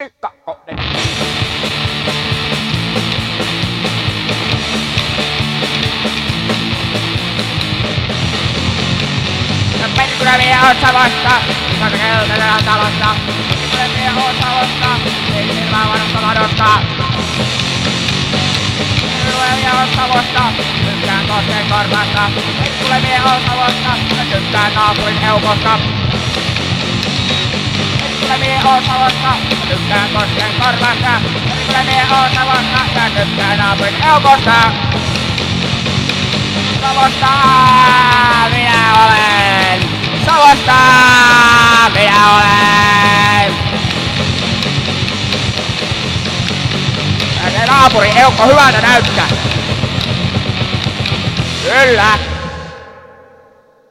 Kakkonen. Perkulamia on Savosta, isossa keltaisella talossa. Perkulamia on Savosta, ei silmää vanhasta ladosta. Perkulamia on Savosta, tykkään Kosken korvasta. Perkulamia on Savosta, tykkään naapurin eukosta. Perkulamia on Savosta, tykkään Kosken korvasta. Perkulamia on Savosta, ja tykkään naapurin eukosta. Savosta minä olen! Savosta minä olen! Ja se naapuri eukko hyvältä näyttää. Kyllä!